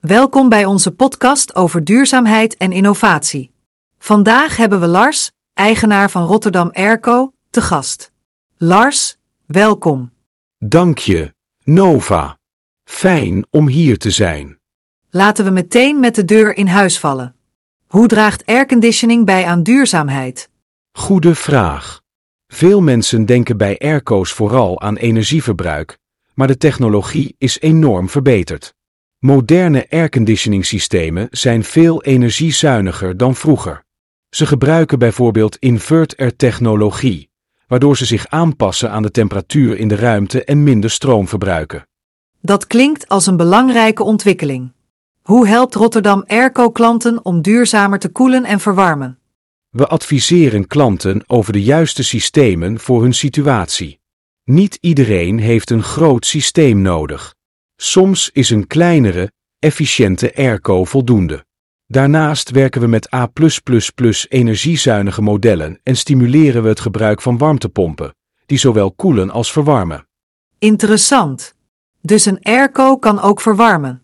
Welkom bij onze podcast over duurzaamheid en innovatie. Vandaag hebben we Lars, eigenaar van Rotterdam Airco, te gast. Lars, welkom. Dank je, Nova. Fijn om hier te zijn. Laten we meteen met de deur in huis vallen. Hoe draagt airconditioning bij aan duurzaamheid? Goede vraag. Veel mensen denken bij airco's vooral aan energieverbruik, maar de technologie is enorm verbeterd. Moderne airconditioningsystemen zijn veel energiezuiniger dan vroeger. Ze gebruiken bijvoorbeeld invert-air-technologie, waardoor ze zich aanpassen aan de temperatuur in de ruimte en minder stroom verbruiken. Dat klinkt als een belangrijke ontwikkeling. Hoe helpt Rotterdam Airco klanten om duurzamer te koelen en verwarmen? We adviseren klanten over de juiste systemen voor hun situatie. Niet iedereen heeft een groot systeem nodig. Soms is een kleinere, efficiënte airco voldoende. Daarnaast werken we met A++ energiezuinige modellen en stimuleren we het gebruik van warmtepompen, die zowel koelen als verwarmen. Interessant. Dus een airco kan ook verwarmen?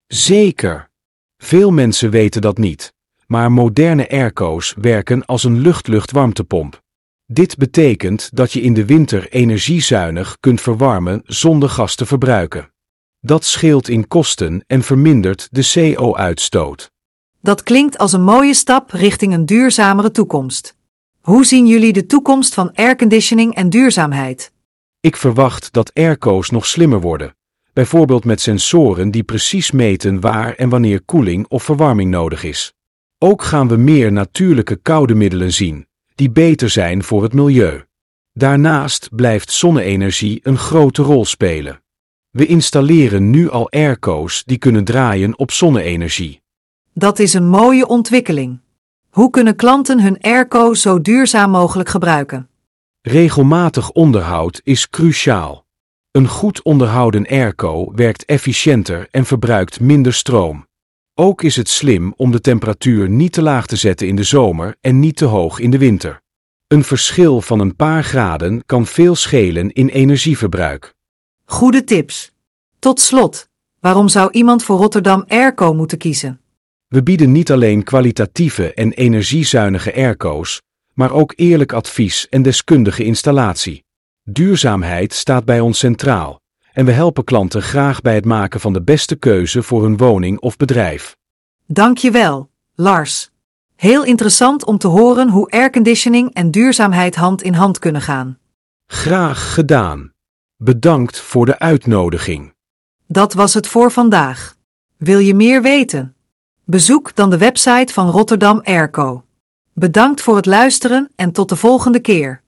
Zeker. Veel mensen weten dat niet, maar moderne airco's werken als een lucht-lucht-warmtepomp. Dit betekent dat je in de winter energiezuinig kunt verwarmen zonder gas te verbruiken. Dat scheelt in kosten en vermindert de CO-uitstoot. Dat klinkt als een mooie stap richting een duurzamere toekomst. Hoe zien jullie de toekomst van airconditioning en duurzaamheid? Ik verwacht dat airco's nog slimmer worden, bijvoorbeeld met sensoren die precies meten waar en wanneer koeling of verwarming nodig is. Ook gaan we meer natuurlijke koude middelen zien, die beter zijn voor het milieu. Daarnaast blijft zonne-energie een grote rol spelen. We installeren nu al airco's die kunnen draaien op zonne-energie. Dat is een mooie ontwikkeling. Hoe kunnen klanten hun airco zo duurzaam mogelijk gebruiken? Regelmatig onderhoud is cruciaal. Een goed onderhouden airco werkt efficiënter en verbruikt minder stroom. Ook is het slim om de temperatuur niet te laag te zetten in de zomer en niet te hoog in de winter. Een verschil van een paar graden kan veel schelen in energieverbruik. Goede tips. Tot slot, waarom zou iemand voor Rotterdam Airco moeten kiezen? We bieden niet alleen kwalitatieve en energiezuinige airco's, maar ook eerlijk advies en deskundige installatie. Duurzaamheid staat bij ons centraal en we helpen klanten graag bij het maken van de beste keuze voor hun woning of bedrijf. Dankjewel, Lars. Heel interessant om te horen hoe airconditioning en duurzaamheid hand in hand kunnen gaan. Graag gedaan. Bedankt voor de uitnodiging. Dat was het voor vandaag. Wil je meer weten? Bezoek dan de website van Rotterdam Airco. Bedankt voor het luisteren en tot de volgende keer.